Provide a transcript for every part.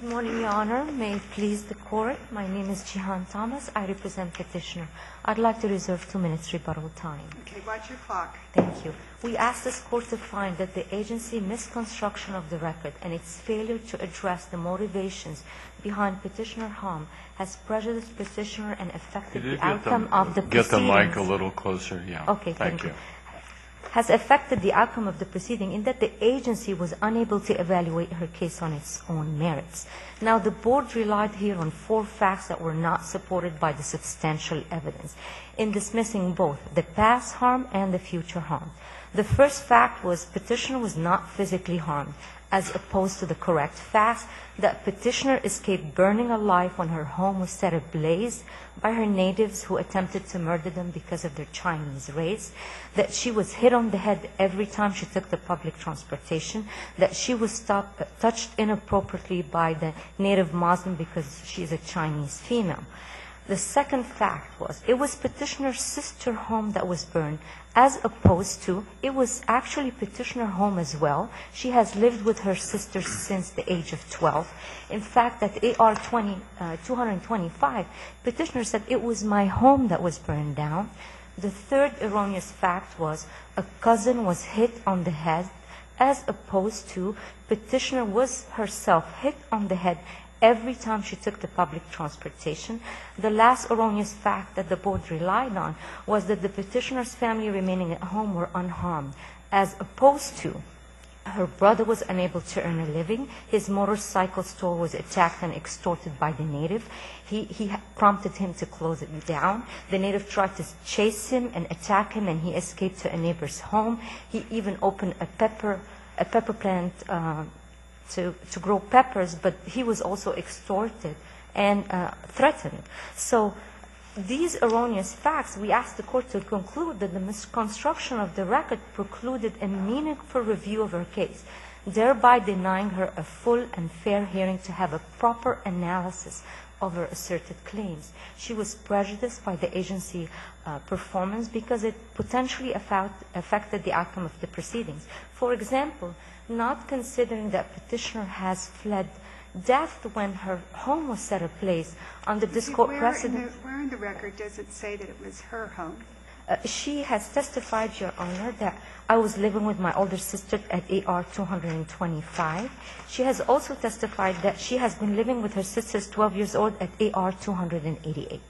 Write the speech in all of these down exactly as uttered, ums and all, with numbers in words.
Good morning, Your Honor. May it please the Court. My name is Jihan Thomas. I represent Petitioner. I'd like to reserve two minutes rebuttal time. Okay, watch your clock. Thank you. We ask this Court to find that the agency misconstruction of the record and its failure to address the motivations behind Petitioner harm has prejudiced Petitioner and affected the outcome the, of the get proceedings. Get the mic a little closer, yeah. Okay, thank, thank you. you. Has affected the outcome of the proceeding in that the agency was unable to evaluate her case on its own merits. Now, the Board relied here on four facts that were not supported by the substantial evidence in dismissing both the past harm and the future harm. The first fact was Petitioner was not physically harmed, as opposed to the correct fact that Petitioner escaped burning alive when her home was set ablaze by her natives who attempted to murder them because of their Chinese race, that she was hit on the head every time she took the public transportation, that she was stopped, touched inappropriately by the native Muslim because she is a Chinese female. The second fact was it was Petitioner's sister home that was burned, as opposed to it was actually Petitioner home as well. She has lived with her sister since the age of twelve. In fact, at A R two twenty-five, Petitioner said it was my home that was burned down. The third erroneous fact was a cousin was hit on the head, as opposed to Petitioner was herself hit on the head every time she took the public transportation. The last erroneous fact that the Board relied on was that the Petitioner's family remaining at home were unharmed, as opposed to her brother was unable to earn a living, his motorcycle store was attacked and extorted by the native, he, he prompted him to close it down, the native tried to chase him and attack him and he escaped to a neighbor's home, he even opened a pepper, a pepper plant uh, To, to grow peppers, but he was also extorted and uh, threatened. So these erroneous facts, we asked the Court to conclude that the misconstruction of the record precluded a meaningful review of her case, thereby denying her a full and fair hearing to have a proper analysis of her asserted claims. She was prejudiced by the agency uh, performance because it potentially affect, affected the outcome of the proceedings. For example, not considering that Petitioner has fled death when her home was set ablaze under this court where precedent. In the, where in the record does it say that it was her home? Uh, she has testified, Your Honor, that I was living with my older sister at A R two twenty-five. She has also testified that she has been living with her sisters twelve years old at A R two eighty-eight.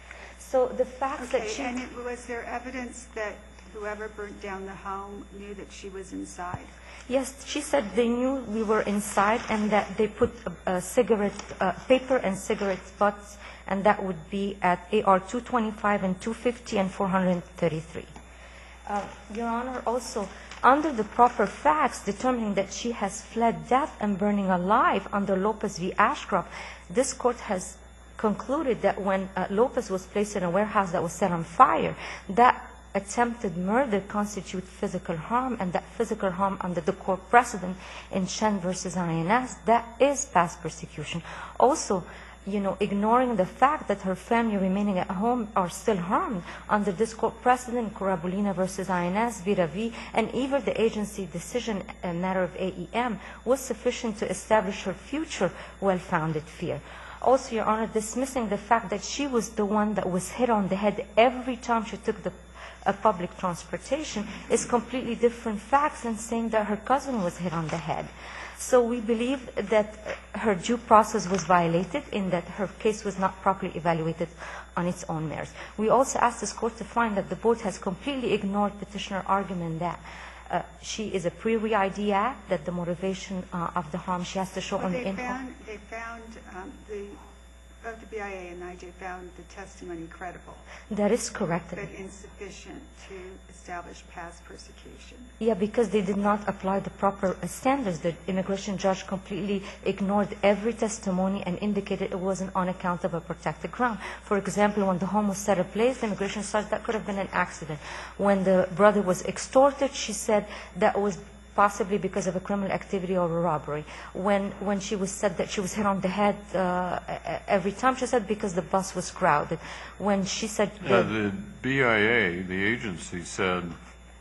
So the fact okay, that she... and it, was there evidence that whoever burnt down the home knew that she was inside? Yes, she said they knew we were inside and that they put a, a cigarette, uh, paper and cigarette butts, and that would be at A R two twenty-five and two fifty and four thirty-three. Uh, Your Honor, also, under the proper facts determining that she has fled death and burning alive under Lopez v. Ashcroft, this Court has concluded that when uh, Lopez was placed in a warehouse that was set on fire, that attempted murder constitute physical harm, and that physical harm under the court precedent in Chen versus I N S, that is past persecution. Also, you know, ignoring the fact that her family remaining at home are still harmed under this court precedent, Corabulina versus I N S, Viravi, and even the agency decision, a matter of A E M, was sufficient to establish her future well-founded fear. Also, Your Honor, dismissing the fact that she was the one that was hit on the head every time she took the a public transportation is completely different facts than saying that her cousin was hit on the head. So we believe that her due process was violated in that her case was not properly evaluated on its own merits. We also asked this Court to find that the Board has completely ignored Petitioner's argument that uh, she is a pre-I D act, that the motivation uh, of the harm she has to show well, on they the info. found, they found um, the both the B I A and I J found the testimony credible. That is correct. But insufficient to establish past persecution. Yeah, because they did not apply the proper standards. The immigration judge completely ignored every testimony and indicated it wasn't on account of a protected ground. For example, when the home was set ablaze, the immigration judge, that could have been an accident. When the brother was extorted, she said that was possibly because of a criminal activity or a robbery. When when she was said that she was hit on the head uh, every time, she said because the bus was crowded. When she said... Yeah, the B I A, the agency, said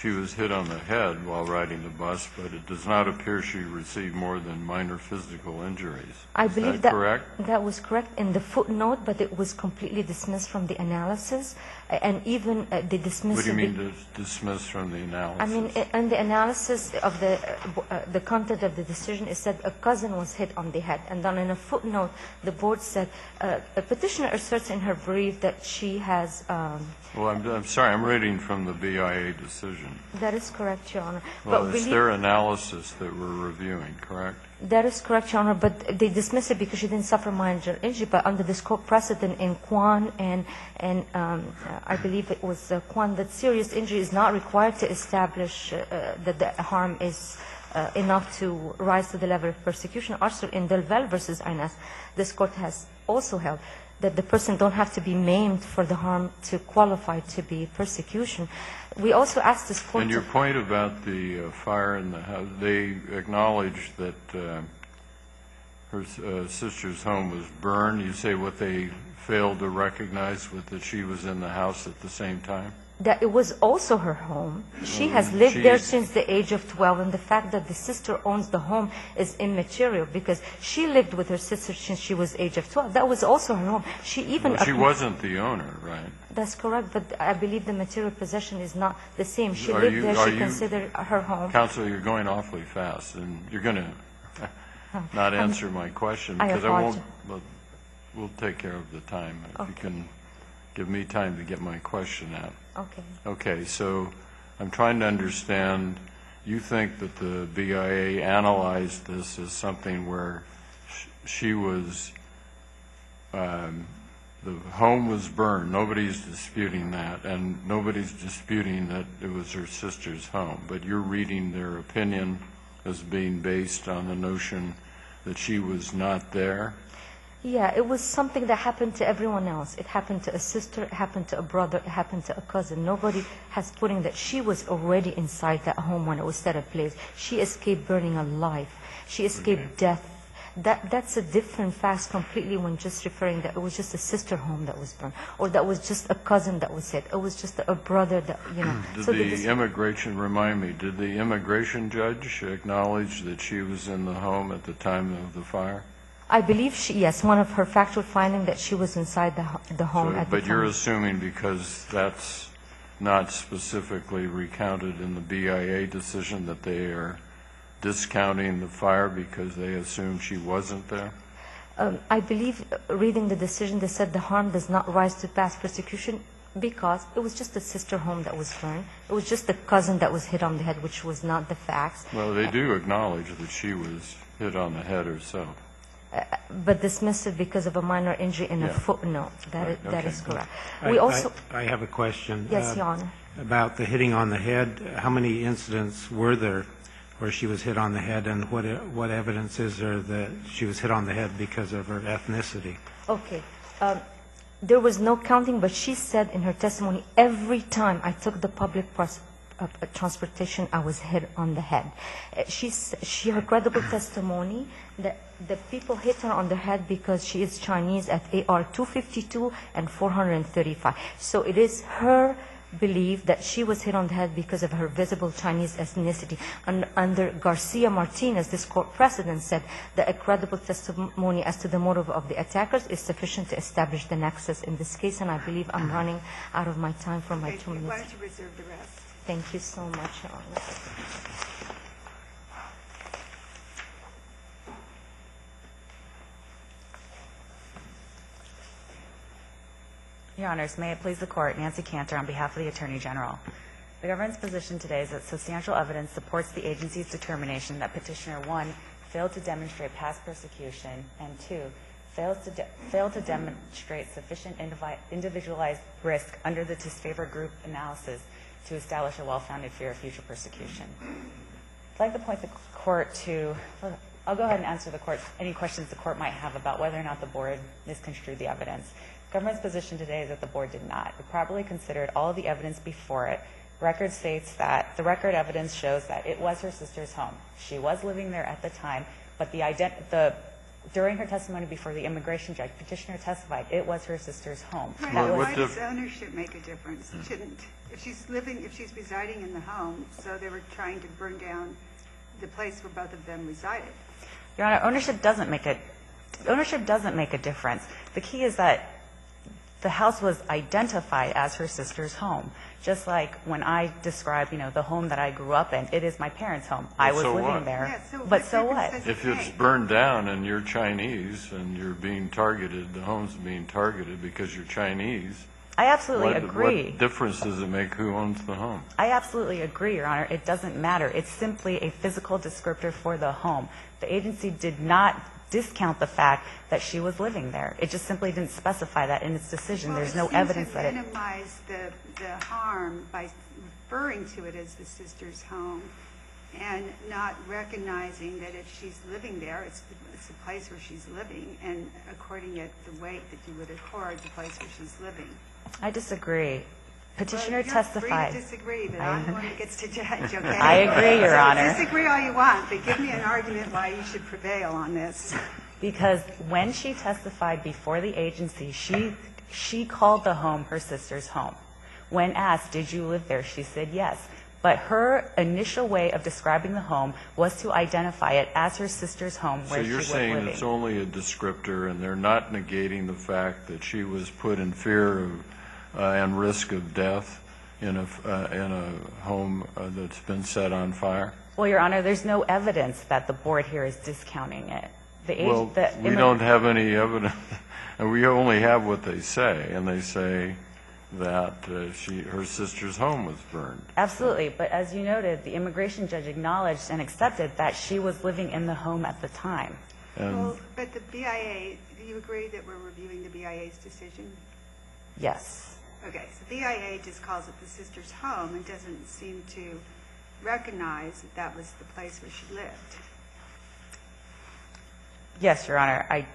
she was hit on the head while riding the bus, but it does not appear she received more than minor physical injuries. I Is believe that that correct? that was correct in the footnote, but it was completely dismissed from the analysis, uh, and even uh, they dismissed. What do you the- mean dis- dismissed from the analysis? I mean, i- in the analysis of the uh, uh, the content of the decision, it said a cousin was hit on the head, and then in a footnote, the board said uh, a petitioner asserts in her brief that she has. Um, Well, I'm, I'm sorry, I'm reading from the B I A decision. that is correct, Your Honor. Well, but it's really- their analysis that we're reviewing, correct? That is correct, Your Honor, but they dismiss it because she didn't suffer minor injury. But under this court precedent in Kwan and and um, I believe it was uh, Kwan, that serious injury is not required to establish uh, that the harm is uh, enough to rise to the level of persecution. Also, in Delvel versus Arnas, this court has also held that the person don't have to be maimed for the harm to qualify to be persecution. We also asked this court And your to... point about the uh, fire in the house, they acknowledged that uh, her uh, sister's home was burned. You say what they failed to recognize was that she was in the house at the same time? That it was also her home. She Mm, has lived there she- since the age of twelve, and the fact that the sister owns the home is immaterial because she lived with her sister since she was age of twelve. That was also her home. She even... Well, she wasn't the owner, right? That's correct, but I believe the material possession is not the same. She Are lived you- there, are she you- considered her home. Counsel, you're going awfully fast, and you're going to not answer my question I because I won't, apologize. but we'll take care of the time. If you Okay. can give me time to get my question out. Okay. Okay, so I'm trying to understand, you think that the B I A analyzed this as something where sh- she was, um, the home was burned, nobody's disputing that, and nobody's disputing that it was her sister's home, but you're reading their opinion as being based on the notion that she was not there? Yeah, it was something that happened to everyone else. It happened to a sister, it happened to a brother, it happened to a cousin. Nobody has put in that she was already inside that home when it was set ablaze. She escaped burning alive. She escaped Okay. death. That That's a different fact completely when just referring that it was just a sister home that was burned, or that was just a cousin that was hit. It was just a, a brother that, you know. Did so they the just- immigration, remind me, did the immigration judge acknowledge that she was in the home at the time of the fire? I believe she, yes, one of her factual findings that she was inside the, ho- the home So- at the But you're time. assuming because that's not specifically recounted in the B I A decision that they are discounting the fire because they assume she wasn't there? Um, I believe, uh, reading the decision, they said the harm does not rise to past persecution because it was just a sister home that was burned. It was just the cousin that was hit on the head, which was not the facts. Well, they do acknowledge that she was hit on the head herself. But dismissed it because of a minor injury in a Yeah. footnote. That is, Right, that okay. is correct. I- We also, I I have a question. yes, uh, Your Honor. About the hitting on the head. How many incidents were there where she was hit on the head, and what what evidence is there that she was hit on the head because of her ethnicity? Okay. Um, there was no counting, but she said in her testimony, every time I took the public pros- uh, uh, transportation, I was hit on the head. Uh, she, s- she, her credible testimony that the people hit her on the head because she is Chinese at A R two fifty-two and four thirty-five. So it is her belief that she was hit on the head because of her visible Chinese ethnicity. And under Garcia Martinez, this court precedent said that a credible testimony as to the motive of the attackers is sufficient to establish the nexus in this case, and I believe I'm running out of my time for my Okay, two Why minutes. don't you reserve the rest? Thank you so much, Your Honor. Your Honors, may it please the Court, Nancy Cantor on behalf of the Attorney General. The government's position today is that substantial evidence supports the agency's determination that Petitioner, one, failed to demonstrate past persecution, and two, fails to de- failed to demonstrate sufficient indivi- individualized risk under the disfavored group analysis to establish a well-founded fear of future persecution. I'd like to point the Court to, I'll go ahead and answer the Court, any questions the Court might have about whether or not the Board misconstrued the evidence. Government's position today is that the Board did not. It properly considered all of the evidence before it. Record states that the record evidence shows that it was her sister's home. She was living there at the time, but the, ident- the during her testimony before the immigration judge, petitioner testified it was her sister's home. Right. That What- was, Why what does dif- ownership make a difference? It shouldn't. If she's living, if she's residing in the home, so they were trying to burn down the place where both of them resided. Your Honor, ownership doesn't make a ownership doesn't make a difference. The key is that the house was identified as her sister's home. Just like when I describe, you know, the home that I grew up in, it is my parents' home. I Well, was so living what? there. Yeah, so but what so difference what? does it If it's make? burned down and you're Chinese and you're being targeted, the home's being targeted because you're Chinese, I absolutely what, agree. what difference does it make who owns the home? I absolutely agree, Your Honor. It doesn't matter. It's simply a physical descriptor for the home. The agency did not discount the fact that she was living there. It just simply didn't specify that in its decision. Well, There's it no seems evidence to that it... minimize the, the harm by referring to it as the sister's home and not recognizing that if she's living there, it's, the- it's the place where she's living, and according to the weight that you would accord the place where she's living. I disagree. Petitioner Well, you're testified. free to disagree, but I- I'm the one that gets to judge, okay? I agree, Your So Honor. disagree all you want, but give me an argument why you should prevail on this. Because when she testified before the agency, she she called the home her sister's home. When asked, did you live there, she said yes. But her initial way of describing the home was to identify it as her sister's home So where she you're was saying living. it's only a descriptor and they're not negating the fact that she was put in fear of uh, and risk of death in a, uh, in a home uh, that's been set on fire? Well, Your Honor, there's no evidence that the board here is discounting it. The age, Well, the we immig- don't have any evidence, and we only have what they say, and they say that uh, she, her sister's home was burned. Absolutely, but as you noted, the immigration judge acknowledged and accepted that she was living in the home at the time. And Well, but the B I A, do you agree that we're reviewing the B I A's decision? Yes. Okay, so B I A just calls it the sister's home and doesn't seem to recognize that that was the place where she lived. Yes, Your Honor. I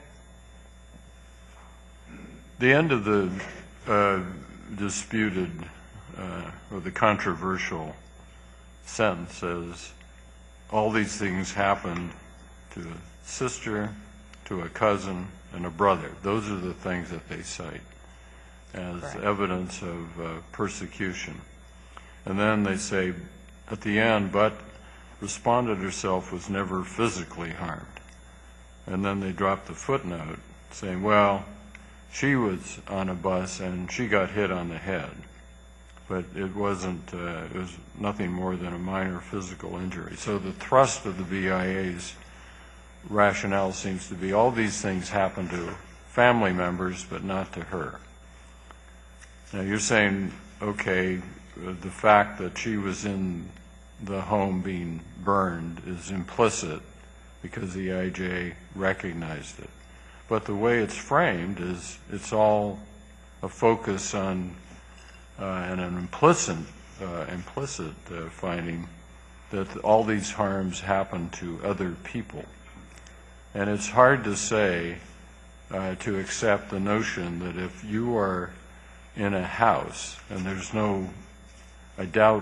the end of the uh, disputed uh, or the controversial sentence says, all these things happened to a sister, to a cousin, and a brother. Those are the things that they cite as Correct. evidence of uh, persecution. And then they say at the end, but respondent herself was never physically harmed. And then they drop the footnote saying, well, she was on a bus and she got hit on the head, but it wasn't, uh, it was nothing more than a minor physical injury. So the thrust of the B I A's rationale seems to be all these things happened to family members, but not to her. Now you're saying, okay, uh, the fact that she was in the home being burned is implicit because the I J recognized it. But the way it's framed is it's all a focus on uh, and an implicit, uh, implicit uh, finding that all these harms happen to other people. And it's hard to say, uh, to accept the notion that if you are in a house, and there's no, I doubt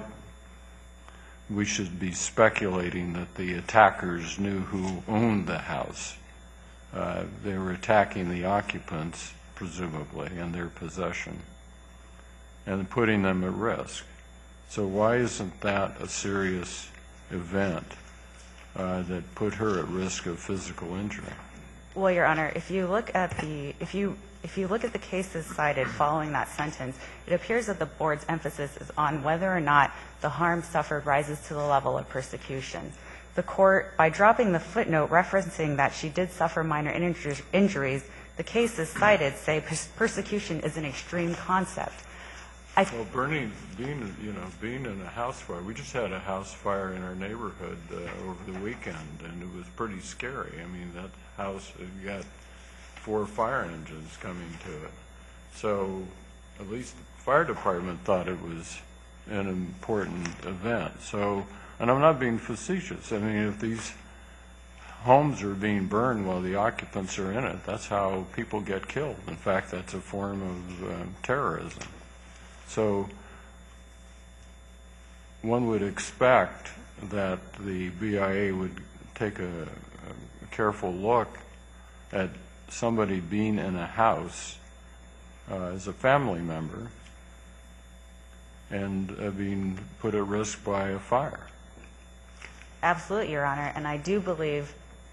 we should be speculating that the attackers knew who owned the house. Uh, they were attacking the occupants, presumably, and their possession, and putting them at risk. So why isn't that a serious event uh, that put her at risk of physical injury? Well, Your Honor, if you look at the if you if you look at the cases cited following that sentence, it appears that the board's emphasis is on whether or not the harm suffered rises to the level of persecution. The court, by dropping the footnote referencing that she did suffer minor injur- injuries, the cases cited say pers- persecution is an extreme concept. I th- Well, burning, being, you know, being in a house fire, we just had a house fire in our neighborhood uh, over the weekend, and it was pretty scary. I mean, that house, you got four fire engines coming to it. So at least the fire department thought it was an important event. So, and I'm not being facetious. I mean, if these homes are being burned while the occupants are in it, that's how people get killed. In fact, that's a form of uh, terrorism. So one would expect that the B I A would take a, a careful look at somebody being in a house uh, as a family member and uh, being put at risk by a fire. Absolutely, Your Honor, and I do believe,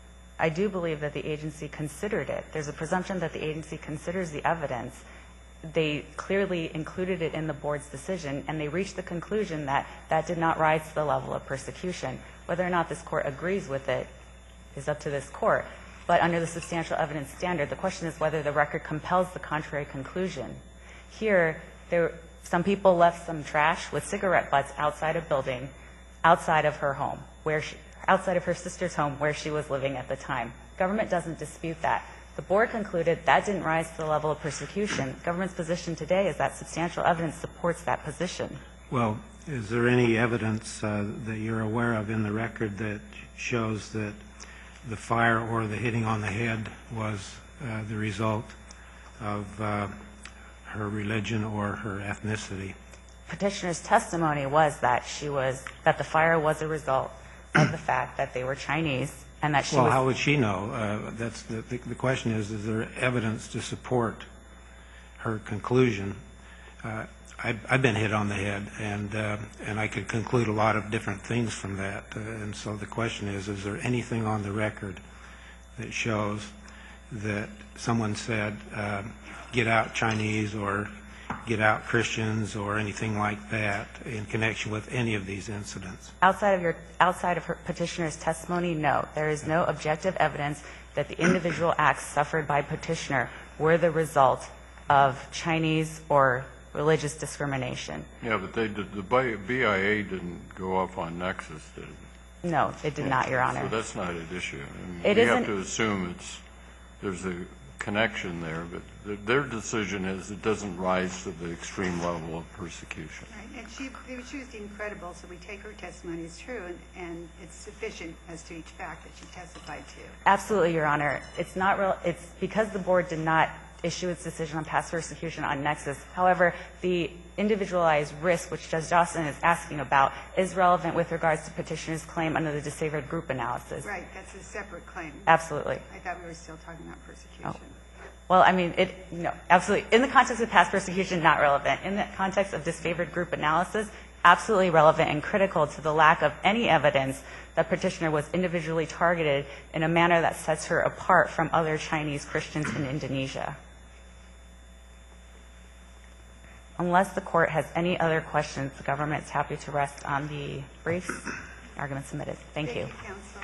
I do believe that the agency considered it. There's a presumption that the agency considers the evidence. They clearly included it in the board's decision, and they reached the conclusion that that did not rise to the level of persecution. Whether or not this court agrees with it is up to this court. But under the substantial evidence standard, the question is whether the record compels the contrary conclusion. Here, there, some people left some trash with cigarette butts outside a building, outside of her home, where she, outside of her sister's home where she was living at the time. Government doesn't dispute that. The board concluded that didn't rise to the level of persecution. Government's position today is that substantial evidence supports that position. Well, is there any evidence uh, that you're aware of in the record that shows that the fire or the hitting on the head was uh, the result of uh, her religion or her ethnicity? Petitioner's testimony was that she was, that the fire was a result of the fact that they were Chinese and that she well, was... how would she know? Uh, that's the, the, the question is, is there evidence to support her conclusion? Uh, I've, I've been hit on the head, and uh, and I could conclude a lot of different things from that. Uh, and so the question is, is there anything on the record that shows that someone said, uh, get out Chinese or get out Christians or anything like that in connection with any of these incidents? Outside of your, outside of her petitioner's testimony, no. There is no objective evidence that the individual acts suffered by petitioner were the result of Chinese or religious discrimination. Yeah, but they did, the B I A didn't go off on nexus, did it? No, it did not, Your Honor. So that's not an issue. I mean, It we have isn't- to assume it's, there's a connection there, but th- their decision is it doesn't rise to the extreme level of persecution. Right, and she, she was deemed credible, so we take her testimony as true, and, and it's sufficient as to each fact that she testified to. Absolutely, Your Honor. It's not real, it's because the board did not issue its decision on past persecution on nexus. However, the individualized risk, which Judge Dawson is asking about, is relevant with regards to petitioner's claim under the disfavored group analysis. Right, that's a separate claim. Absolutely. I thought we were still talking about persecution. Oh. Well, I mean, it, no, absolutely. In the context of past persecution, not relevant. In the context of disfavored group analysis, absolutely relevant and critical to the lack of any evidence that petitioner was individually targeted in a manner that sets her apart from other Chinese Christians in Indonesia. Unless the court has any other questions, the government is happy to rest on the briefs. Argument submitted. Thank you. Thank you, counsel.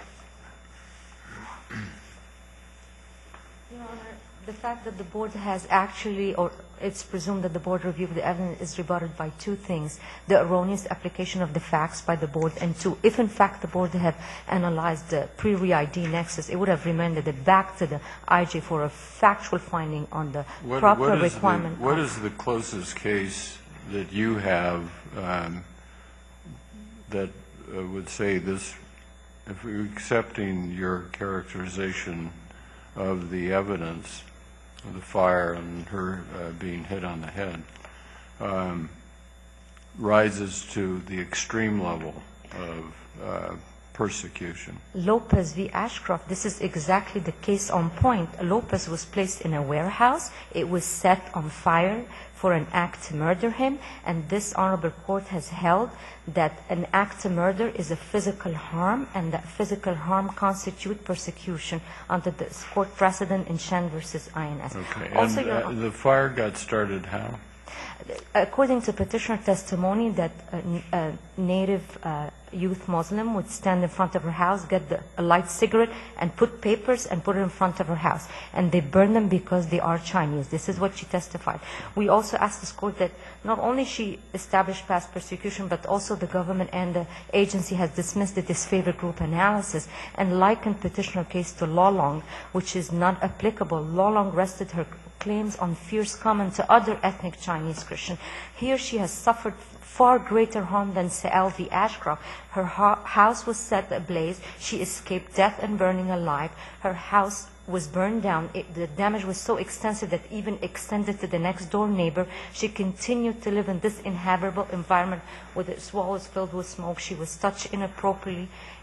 Your Honor, the fact that the board has actually, or it's presumed that the board reviewed the evidence is rebutted by two things: the erroneous application of the facts by the board, and two, if in fact the board had analyzed the pre-re-I D nexus, it would have remanded it back to the I J for a factual finding on the What, proper what is requirement. The, what of- is the closest case that you have um, that uh, would say this, if we're accepting your characterization of the evidence of the fire and her uh, being hit on the head, um, rises to the extreme level of uh, persecution? Lopez v. Ashcroft, this is exactly the case on point. Lopez was placed in a warehouse. It was set on fire for an act to murder him, and this honorable court has held that an act to murder is a physical harm, and that physical harm constitutes persecution under the court precedent in Shen versus I N S. Okay, Also, and Your uh, Honor, the fire got started how? according to petitioner testimony, that a, a native uh, youth Muslim would stand in front of her house, get the, a light cigarette, and put papers and put it in front of her house. And they burn them because they are Chinese. This is what she testified. We also asked this court that not only she established past persecution, but also the government and the agency has dismissed the disfavored group analysis and likened petitioner case to Lolong, which is not applicable. Lolong rested her claims on fears common to other ethnic Chinese Christian. Here she has suffered far greater harm than Sa'el v. Ashcroft. Her ho- house was set ablaze. She escaped death and burning alive. Her house was burned down. It, the damage was so extensive that even extended to the next door neighbor. She continued to live in this inhabitable environment with its walls filled with smoke. She was touched inappropriately,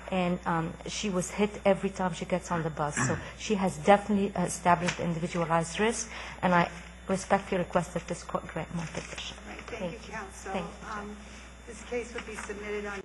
and um, she was hit every time she gets on the bus. So she has definitely established individualized risk, and I respectfully request that this court grant my petition. Right, thank you, counsel. Thank you. Um, This case would be submitted on